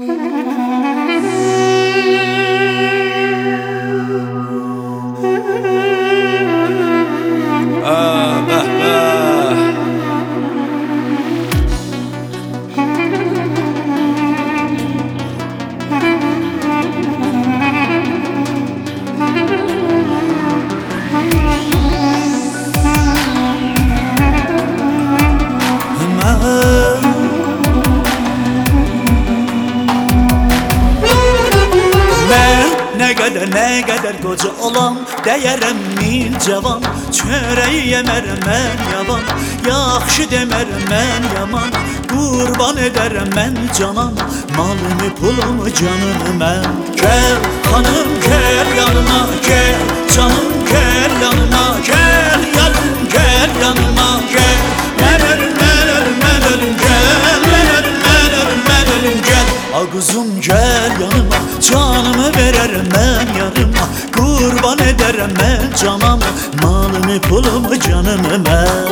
Ne kadar koca olan deyərəm min cavan. Çörəyi yemərəm mən yavan, yaxşı demərəm mən yaman. Qurban edərəm mən canan, malımı pulumu canımı mən. Gel hanım gel yanıma, gel canım gel yanıma, gel yanım gel yanıma, gel. Mən ölüm mən ölüm mən ölüm gel, mən ölüm mən ölüm mən ölüm gel. Ağuzum gel yanıma, canımı verərəm mən yarıma. Qurban edərəm mən canamı, malımı pulumu canımı mən.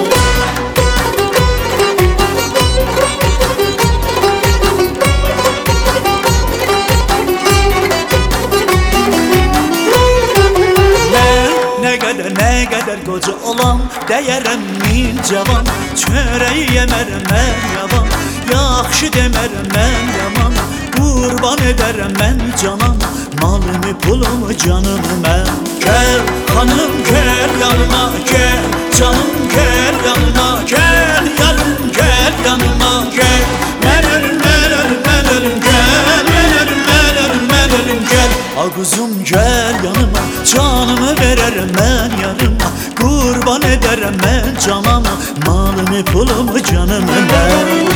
Ne kadar koca olan deyərəm min cavan. Çörəyi yemərəm mən yavan, yaxşı demərəm mən yaman. Qurban edərəm mən canan, malımı pulumu canımı mən. Gel hanım gel yanıma, gel canım gel yanıma, gel yanım gel yanıma, gel. Mən ölüm mən ölüm mən ölüm gel, mən ölüm mən ölüm mən ölüm gel. Ağuzum gel yanıma, canımı verərəm mən yarıma. Qurban edərəm mən canama, malımı pulumu canımı mən.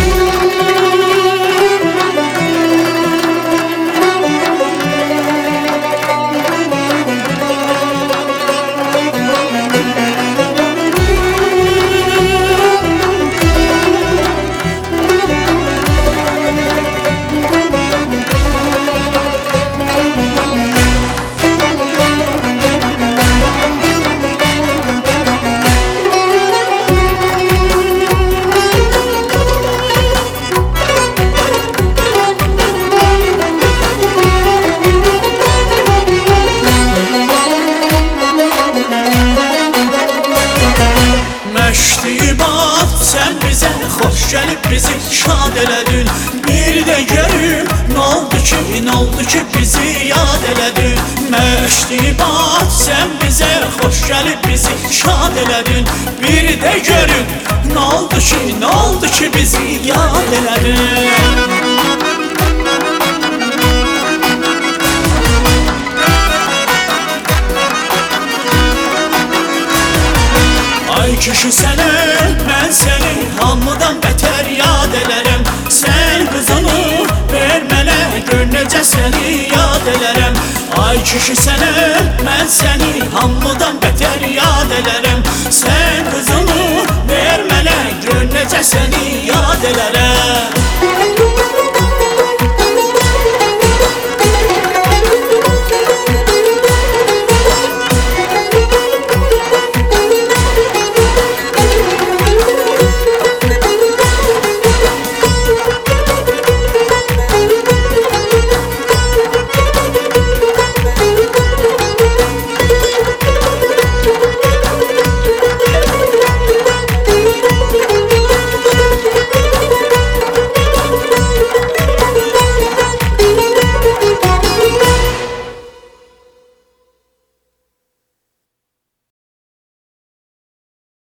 Məştibat sen bize hoş gelip bizi şad elədin. Bir de görüm ne oldu ki bizi yad elədin. Məştibat sen bize hoş gelip bizi şad elədin. Bir de görüm ne oldu ki bizi yad elədin. Ay kişi səni, mən səni hamıdan bətər yad elərəm. Sən qızını ver mənə, gör necə səni yad elərəm. Ay kişi səni, mən səni hamıdan bətər yad elərəm.